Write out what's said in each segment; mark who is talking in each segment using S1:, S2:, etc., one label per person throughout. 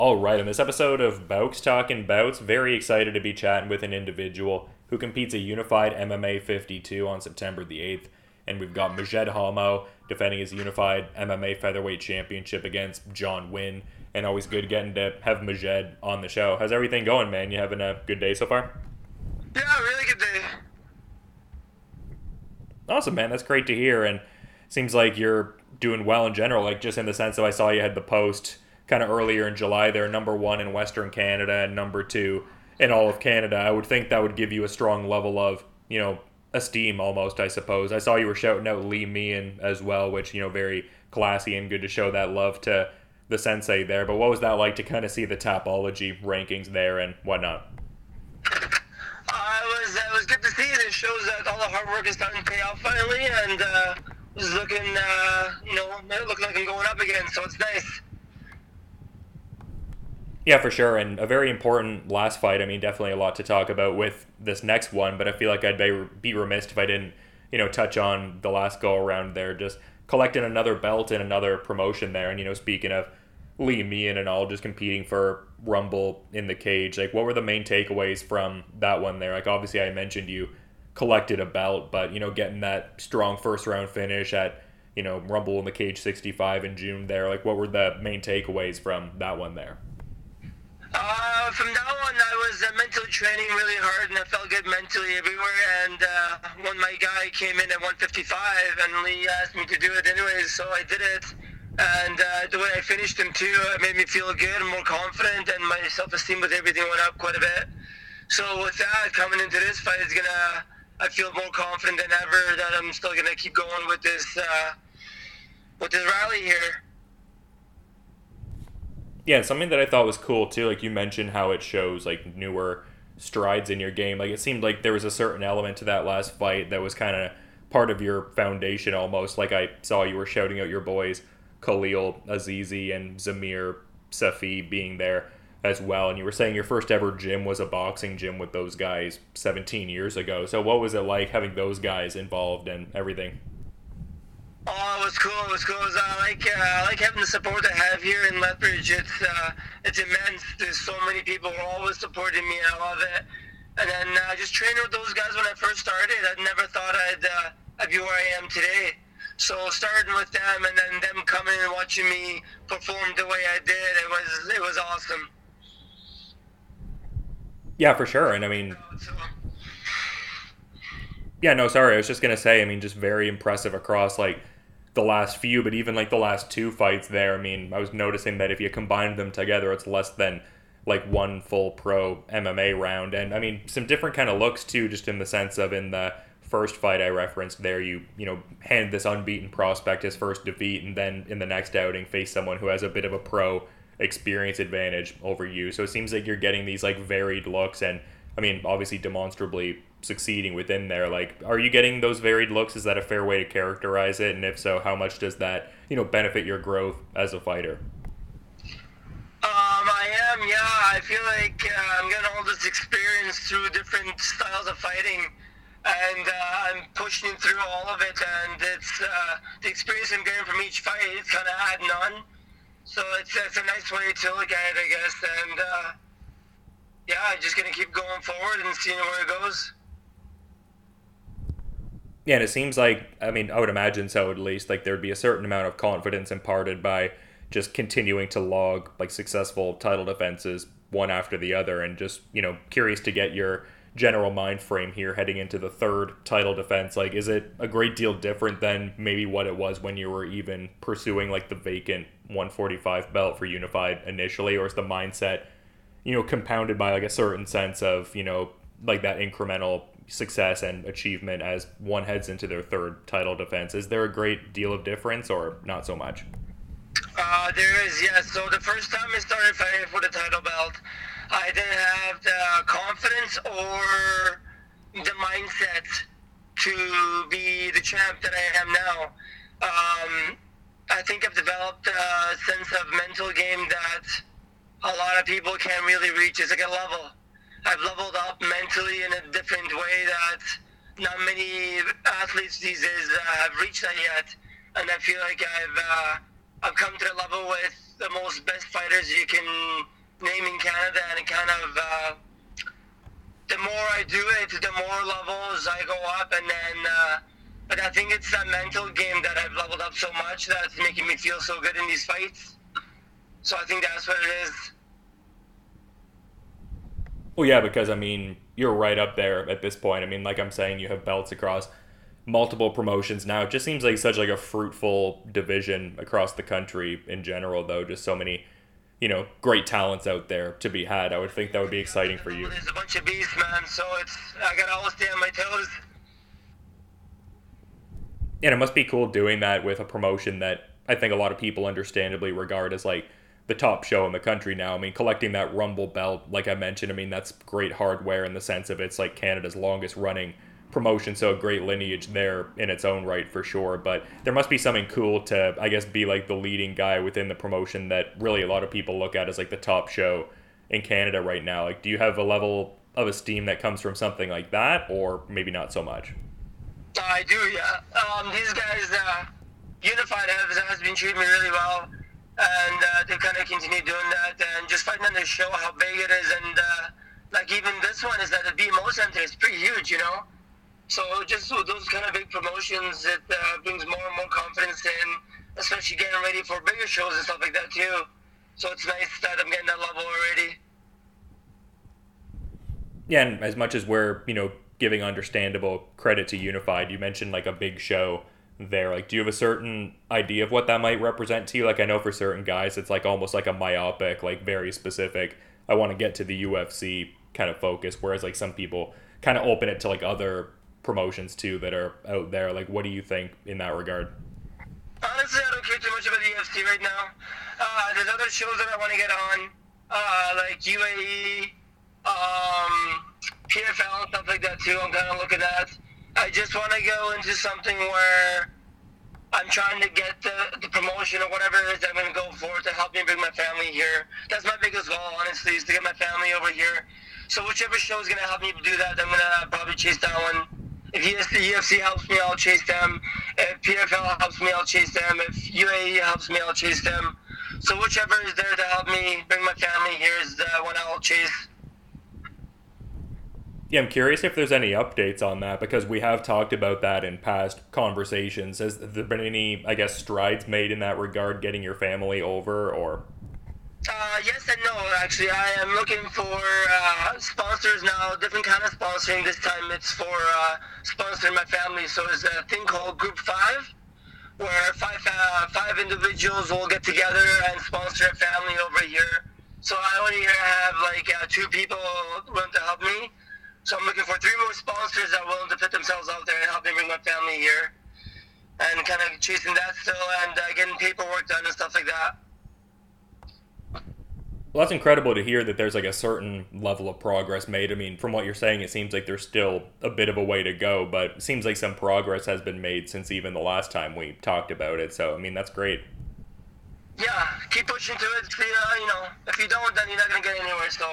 S1: All right, in this episode of Bouks Talking Bouts, very excited to be chatting with an individual who competes a unified MMA 52 on September the 8th. And we've got Majed Hallmo defending his unified MMA featherweight championship against John Wynn. And always good getting to have Majed on the show. How's everything going, man? You having a good day so far?
S2: Yeah, really good day.
S1: Awesome, man. That's great to hear. And seems like you're doing well in general, like just in the sense that I saw you had the post kind of earlier in July. They're number one in Western Canada and number two in all of Canada. I would think that would give you a strong level of, esteem almost, I suppose. I saw you were shouting out Lee Meehan as well, which, very classy and good to show that love to the sensei there. But what was that like to kind of see the Tapology rankings there and whatnot?
S2: It was good to see it. It shows that all the hard work is starting to pay off finally, and was looking, looking like I'm going up again, so it's nice.
S1: Yeah, for sure, and a very important last fight. I mean, definitely a lot to talk about with this next one, but I feel like I'd be remiss if I didn't, touch on the last go-around there, just collecting another belt and another promotion there. And, speaking of Lee Meehan and all, just competing for Rumble in the Cage, like, what were the main takeaways from that one there? Like, obviously, I mentioned you collected a belt, but, getting that strong first-round finish at, Rumble in the Cage 65 in June there, like, what were the main takeaways from that one there?
S2: From now on, I was mentally training really hard, and I felt good mentally everywhere. And when my guy came in at 155, and Lee asked me to do it anyways, so I did it. And the way I finished him too, it made me feel good and more confident, and my self-esteem with everything went up quite a bit. So with that, coming into this fight, I feel more confident than ever that I'm still gonna keep going with this rally here.
S1: Yeah, something that I thought was cool too, like you mentioned how it shows like newer strides in your game. Like it seemed like there was a certain element to that last fight that was kind of part of your foundation almost. Like I saw you were shouting out your boys Khalil Azizi and Zamir Safi being there as well. And you were saying your first ever gym was a boxing gym with those guys 17 years ago. So what was it like having those guys involved and everything?
S2: Oh, it was cool. It was cool. I like having the support I have here in Lethbridge. It's immense. There's so many people who are always supporting me, and I love it. And then just training with those guys when I first started, I never thought I'd be where I am today. So starting with them and then them coming and watching me perform the way I did, it was awesome.
S1: Yeah, for sure. And I mean, yeah, no, sorry. I was just gonna say, I mean, just very impressive across like the last few, but even like the last two fights there. I mean, I was noticing that if you combine them together, it's less than like one full pro MMA round. And I mean, some different kind of looks too, just in the sense of in the first fight I referenced there, you hand this unbeaten prospect his first defeat, and then in the next outing face someone who has a bit of a pro experience advantage over you. So it seems like you're getting these like varied looks, and I mean, obviously demonstrably succeeding within there. Like, are you getting those varied looks? Is that a fair way to characterize it? And if so, how much does that, benefit your growth as a fighter?
S2: I am, yeah. I feel like I'm getting all this experience through different styles of fighting, and I'm pushing through all of it, and it's the experience I'm getting from each fight is kind of adding on. So it's a nice way to look at it, I guess, and yeah, I'm just going to keep going forward and seeing where it goes.
S1: Yeah, and it seems like, I mean, I would imagine so at least, like there'd be a certain amount of confidence imparted by just continuing to log like successful title defenses one after the other, and just, curious to get your general mind frame here heading into the third title defense. Like, is it a great deal different than maybe what it was when you were even pursuing like the vacant 145 belt for Unified initially, or is the mindset, compounded by like a certain sense of, like that incremental success and achievement as one heads into their third title defense? Is there a great deal of difference or not so much?
S2: There is, yes. So the first time I started fighting for the title belt, I didn't have the confidence or the mindset to be the champ that I am now. I think I've developed a sense of mental game that a lot of people can't really reach. It's like a level. I've leveled up mentally in a different way that not many athletes these days have reached that yet. And I feel like I've come to the level with the most best fighters you can name in Canada, and it kind of the more I do it, the more levels I go up, and then. But I think it's that mental game that I've leveled up so much that's making me feel so good in these fights. So I think that's what it is.
S1: Well, yeah, because I mean, you're right up there at this point. I mean, like I'm saying, you have belts across multiple promotions now. It just seems like such like a fruitful division across the country in general, though. Just so many, great talents out there to be had. I would think that would be exciting for you.
S2: There's a bunch of beasts, man. So I gotta always stay on my toes.
S1: And it must be cool doing that with a promotion that I think a lot of people understandably regard as like the top show in the country now. I mean, collecting that Rumble belt, like I mentioned, I mean, that's great hardware in the sense of it's like Canada's longest running promotion, so a great lineage there in its own right for sure. But there must be something cool to, I guess, be like the leading guy within the promotion that really a lot of people look at as like the top show in Canada right now. Like, do you have a level of esteem that comes from something like that, or maybe not so much?
S2: I do, yeah. These guys, Unified has been treating me really well, and they kind of continue doing that, and just fighting on this show how big it is, and like even this one is at the BMO Center, it's pretty huge, So just those kind of big promotions, it brings more and more confidence in, especially getting ready for bigger shows and stuff like that too. So it's nice that I'm getting that level already.
S1: Yeah, and as much as we're, giving understandable credit to Unified, you mentioned like a big show there. Like, do you have a certain idea of what that might represent to you? Like, I know for certain guys, it's like almost like a myopic, like very specific, I want to get to the UFC kind of focus, whereas like some people kind of open it to like other promotions too that are out there. Like, what do you think in that regard?
S2: Honestly, I don't care too much about the UFC right now. There's other shows that I want to get on, like UAE, PFL and stuff like that too. I'm kind of looking at. I just want to go into something where I'm trying to get the promotion or whatever it is I'm going to go for to help me bring my family here. That's my biggest goal, honestly, is to get my family over here. So whichever show is going to help me do that, I'm going to probably chase that one. If the UFC helps me, I'll chase them. If PFL helps me, I'll chase them. If UAE helps me, I'll chase them. So whichever is there to help me bring my family here is the one I'll chase.
S1: Yeah, I'm curious if there's any updates on that, because we have talked about that in past conversations. Has there been any, I guess, strides made in that regard, getting your family over, or?
S2: Yes and no, actually. I am looking for sponsors now, different kind of sponsoring. This time it's for sponsoring my family. So there's a thing called Group 5, where five individuals will get together and sponsor a family over here. So I only have like 2 people willing to help me. So I'm looking for 3 more sponsors that are willing to put themselves out there and help me bring my family here. And kind of chasing that still and getting paperwork done and stuff like that.
S1: Well, that's incredible to hear that there's like a certain level of progress made. I mean, from what you're saying, it seems like there's still a bit of a way to go, but it seems like some progress has been made since even the last time we talked about it. So, I mean, that's great.
S2: Yeah, keep pushing to it. If you don't, then you're not going to get anywhere, so...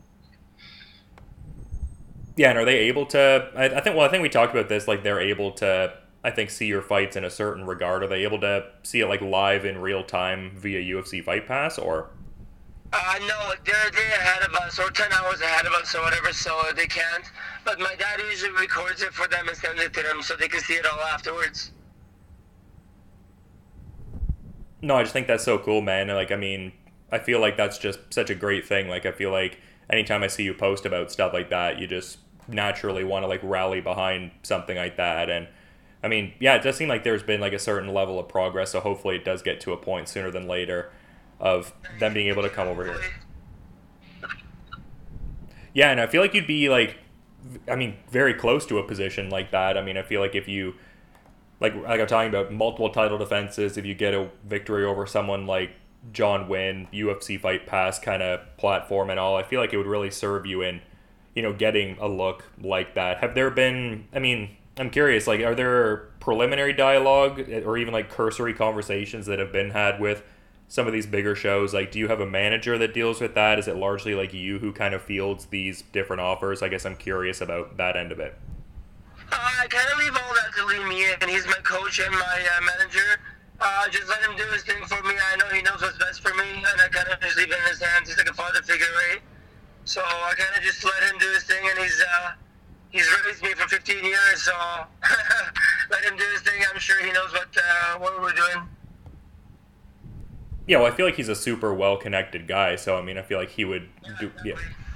S1: Yeah, and are they able to... I think we talked about this, like they're able to, I think, see your fights in a certain regard. Are they able to see it like live in real time via UFC Fight Pass, or...
S2: No, they're ahead of us, or 10 hours ahead of us, or whatever, so they can't. But my dad usually records it for them and sends it to them so they can see it all afterwards.
S1: No, I just think that's so cool, man. Like, I mean, I feel like that's just such a great thing. Like, I feel like anytime I see you post about stuff like that, you just naturally want to, like, rally behind something like that. And, I mean, yeah, it does seem like there's been, like, a certain level of progress, so hopefully it does get to a point sooner than later of them being able to come over here. Yeah, and I feel like you'd be like, I mean, very close to a position like that. I mean, I feel like if you, like I'm talking about multiple title defenses, if you get a victory over someone like John Wynn, UFC Fight Pass kind of platform and all, I feel like it would really serve you in, getting a look like that. Have there been, I mean, I'm curious, like, are there preliminary dialogue or even like cursory conversations that have been had with some of these bigger shows? Like, do you have a manager that deals with that? Is it largely like you who kind of fields these different offers? I guess I'm curious about that end of it.
S2: I kind of leave all that to Lee Me, and he's my coach and my manager. Just let him do his thing for me. I know he knows what's best for me, and I kind of just leave it in his hands. He's like a father figure, right? So I kind of just let him do his thing, and he's raised me for 15 years, so let him do his thing. I'm sure he knows what we're doing.
S1: Yeah, well, I feel like he's a super well-connected guy, so I mean, I feel like he would do. Yeah,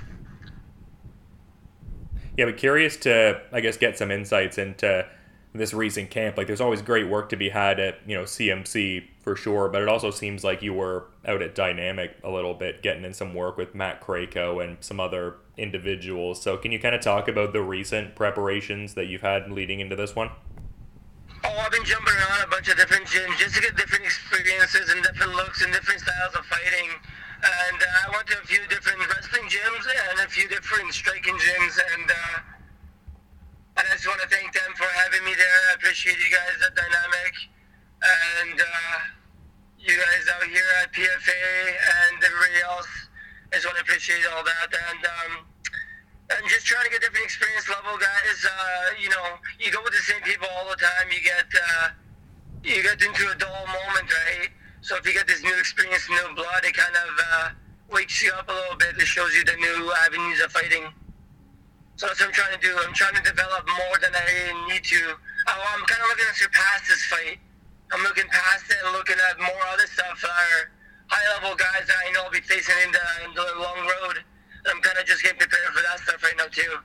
S1: yeah, but curious to, I guess, get some insights into this recent camp. Like, there's always great work to be had at, CMC for sure, but it also seems like you were out at Dynamic a little bit, getting in some work with Matt Krako and some other individuals. So can you kind of talk about the recent preparations that you've had leading into this one?
S2: Oh, I've been jumping around a bunch of different gyms just to get different experiences and different looks and different styles of fighting. And I went to a few different wrestling gyms and a few different striking gyms, and I just want to thank them for having me there. I appreciate you guys at Dynamic, and you guys out here at PFA and everybody else. I just want to appreciate all that, and I'm just trying to get different experience level, guys. You go with the same people all the time. You get into a dull moment, right? So if you get this new experience, new blood, it kind of wakes you up a little bit. It shows you the new avenues of fighting. So that's what I'm trying to do. I'm trying to develop more than I need to. I'm kind of looking to surpass this fight. I'm looking past it and looking at more other stuff that are high-level guys that I know I'll be facing in the long road. I'm kind of just getting prepared for that stuff right now, too.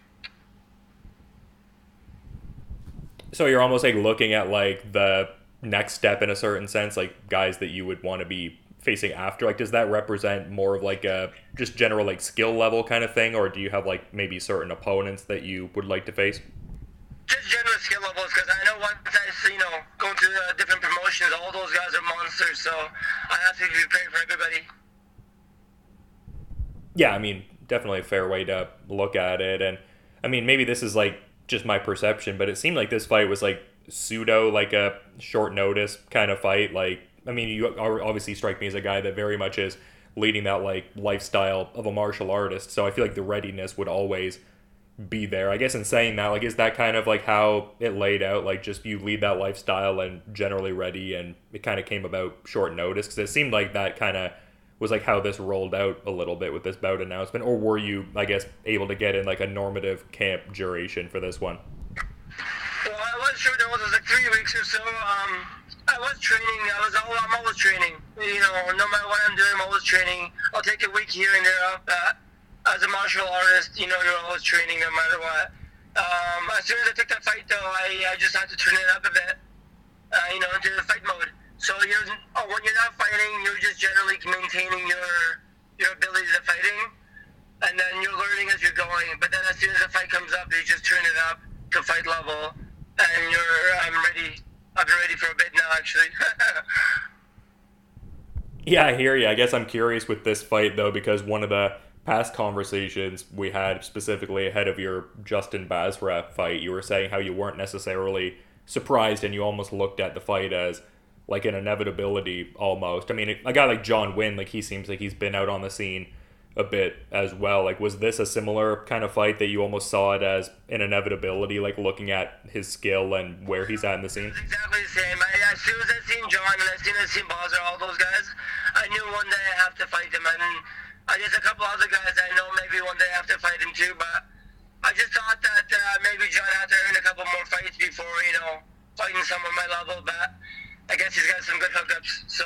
S1: So you're almost like looking at like the next step in a certain sense, like guys that you would want to be facing after. Like, does that represent more of like a just general like skill level kind of thing, or do you have like maybe certain opponents that you would like to face?
S2: Just general skill levels, because I know once I going through different promotions, all those guys are monsters, so I have to be prepared for everybody.
S1: Yeah, I mean, definitely a fair way to look at it. And I mean, maybe this is like just my perception, but it seemed like this fight was like pseudo like a short notice kind of fight. Like, I mean, you obviously strike me as a guy that very much is leading that like lifestyle of a martial artist, so I feel like the readiness would always be there. I guess in saying that, like, is that kind of like how it laid out? Like, just you lead that lifestyle and generally ready, and it kind of came about short notice? Because it seemed like that kind of was like how this rolled out a little bit with this bout announcement. Or were you, I guess, able to get in like a normative camp duration for this one?
S2: Well, I was sure there was like 3 weeks or so. I was training. I'm always training. No matter what I'm doing, I'm always training. I'll take a week here and there off. As a martial artist, you're always training no matter what. As soon as I took that fight, though, I just had to turn it up a bit, into the fight mode. So when you're not fighting, you're just generally maintaining your abilities of fighting, and then you're learning as you're going. But then as soon as the fight comes up, you just turn it up to fight level, and I'm ready. I've been ready for a bit now, actually.
S1: Yeah, I hear you. I guess I'm curious with this fight, though, because one of the past conversations we had specifically ahead of your Justin Basra fight, you were saying how you weren't necessarily surprised and you almost looked at the fight as like an inevitability almost. I mean, a guy like John Wynn, like he seems like he's been out on the scene a bit as well. Like, was this a similar kind of fight that you almost saw it as an inevitability, like looking at his skill and where he's at in the scene?
S2: It's exactly the same. As soon as I seen John and as soon as I seen Basra, all those guys, I knew one day I have to fight them. And there's a couple other guys I know maybe one day I have to fight him too, but I just thought that maybe John had to earn a couple more fights before, fighting someone my level, but I guess he's got some good hookups, so...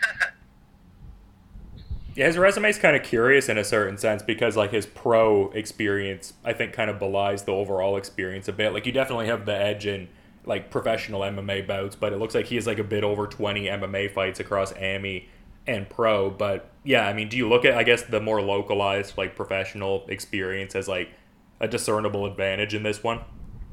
S1: Yeah, his resume is kind of curious in a certain sense because, like, his pro experience, I think, kind of belies the overall experience a bit. Like, you definitely have the edge in, like, professional MMA bouts, but it looks like he has, like, a bit over 20 MMA fights across AMI and pro. But, yeah, I mean, do you look at, I guess, the more localized, like, professional experience as, like, a discernible advantage in this one?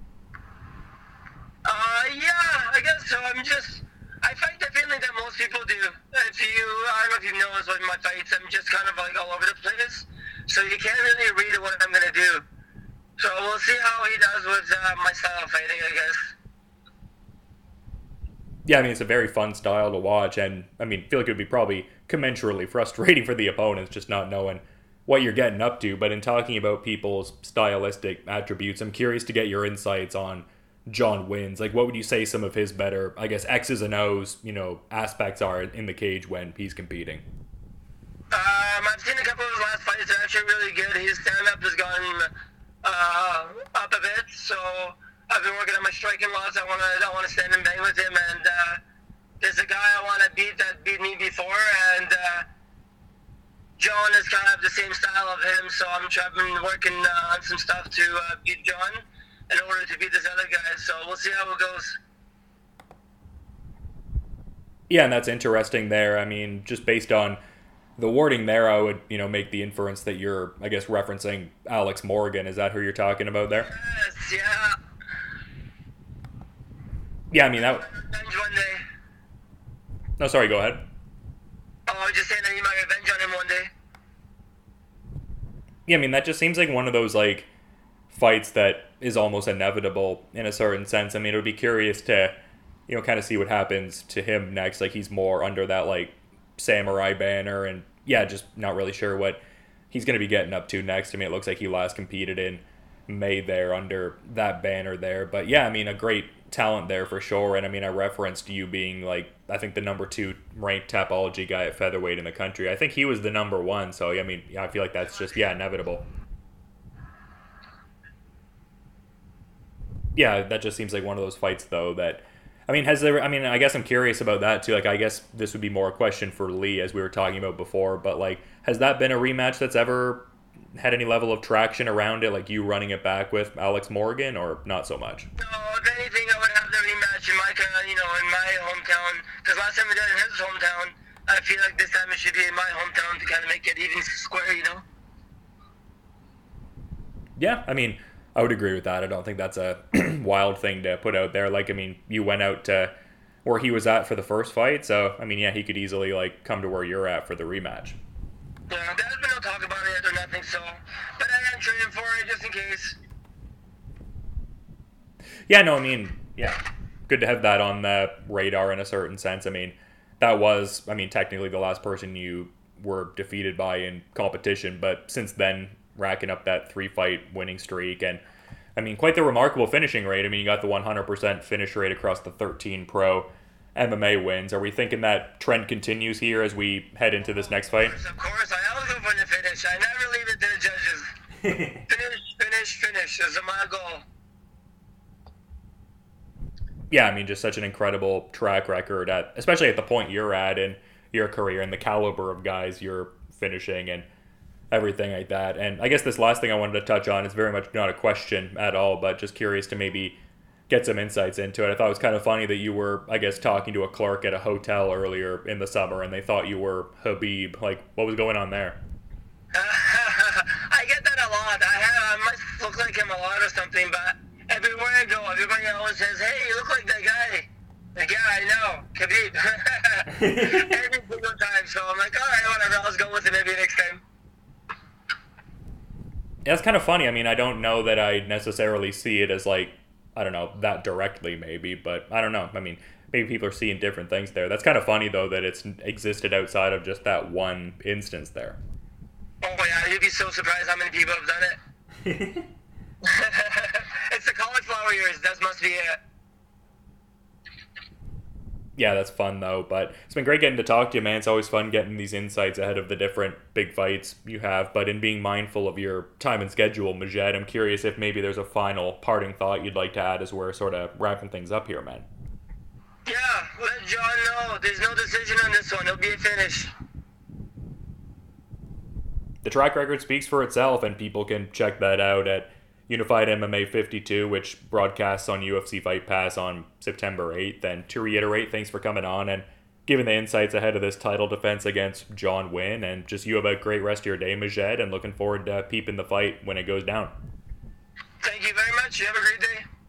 S2: Yeah, I guess so. I fight the feeling that most people do. I don't know if you noticed with my fights, I'm just kind of like all over the place. So you can't really read what I'm going to do. So we'll see how he does with my style of fighting, I guess.
S1: Yeah, I mean, it's a very fun style to watch, and, I mean, I feel like it would be probably commensurately frustrating for the opponents just not knowing what you're getting up to. But in talking about people's stylistic attributes, I'm curious to get your insights on John wins? Like, what would you say some of his better, I guess, X's and O's, aspects are in the cage when he's competing?
S2: I've seen a couple of his last fights. They're actually really good. His stand-up has gone up a bit, so I've been working on my striking lots. I want to stand and bang with him, and there's a guy I want to beat that beat me before, and John is kind of the same style of him, so I've been working on some stuff to beat John in order to beat this other guy, so we'll see how it goes.
S1: Yeah, and that's interesting there. I mean, just based on the wording there, I would, make the inference that you're, I guess, referencing Alex Morgan. Is that who you're talking about there?
S2: Yes, yeah.
S1: Yeah, I mean, that...
S2: Revenge one day.
S1: No, sorry, go ahead.
S2: Oh, I was just saying I need my revenge on him one day.
S1: Yeah, I mean, that just seems like one of those, like, fights that is almost inevitable in a certain sense. I mean, it would be curious to, kind of see what happens to him next. Like, he's more under that, like, samurai banner, and yeah, just not really sure what he's going to be getting up to next. I mean, it looks like he last competed in May there under that banner there, but yeah, I mean, a great talent there for sure. And I mean, I referenced you being like, I think the number 2 ranked Tapology guy at featherweight in the country. I think he was the number 1, so I mean, I feel like that's just inevitable. Yeah, that just seems like one of those fights though that, I mean, I guess I'm curious about that too. Like, I guess this would be more a question for Lee, as we were talking about before, but like, has that been a rematch that's ever had any level of traction around it, like you running it back with Alex Morgan, or not so much?
S2: No, if anything, I would have the rematch in my, in my hometown, because last time we did it in his hometown. I feel like this time it should be in my hometown to kind of make it even square,
S1: Yeah, I mean, I would agree with that. I don't think that's a wild thing to put out there. Like, I mean, you went out to where he was at for the first fight, so, I mean, yeah, he could easily, like, come to where you're at for the rematch.
S2: Yeah, there's been no talk about it or nothing, so, but I am training for it just in case.
S1: Yeah, no, I mean, yeah, good to have that on the radar in a certain sense. I mean, that was, technically the last person you were defeated by in competition, but since then, racking up that 3-fight winning streak, and I mean, quite the remarkable finishing rate. I mean, you got the 100% finish rate across the 13 pro MMA wins. Are we thinking that trend continues here as we head into this next fight?
S2: Of course. I always go for the finish. I never leave it to the judges. Finish is my goal.
S1: Yeah, I mean, just such an incredible track record, especially at the point you're at in your career and the caliber of guys you're finishing and everything like that. And I guess this last thing I wanted to touch on is very much not a question at all, but just curious to maybe get some insights into it. I thought it was kind of funny that you were, I guess, talking to a clerk at a hotel earlier in the summer and they thought you were Habib. Like, what was going on there?
S2: I get that a lot. I must look like him a lot or something, but everywhere I go, everybody always says, hey, you look like that guy. Like, yeah, I know, Khabib. Every single time, so I'm like, all right, whatever, I'll just go with it maybe next time.
S1: Yeah, it's kind of funny. I mean, I don't know that I necessarily see it as like, I don't know, that directly maybe, but I don't know. I mean, maybe people are seeing different things there. That's kind of funny though that it's existed outside of just that one instance there.
S2: Oh yeah, you'd be so surprised how many people have done it. It's the cauliflower years, that must be it.
S1: Yeah, that's fun though, but it's been great getting to talk to you, man. It's always fun getting these insights ahead of the different big fights you have, but in being mindful of your time and schedule, Majed, I'm curious if maybe there's a final parting thought you'd like to add as we're sort of wrapping things up here, man.
S2: Yeah, let John know. There's no decision on this one. It'll be a finish.
S1: The track record speaks for itself, and people can check that out at Unified MMA 52, which broadcasts on UFC Fight Pass on September 8th. And to reiterate, thanks for coming on and giving the insights ahead of this title defense against John Wynn. And just you have a great rest of your day, Majed, and looking forward to peeping the fight when it goes down.
S2: Thank you very much. You have a great day.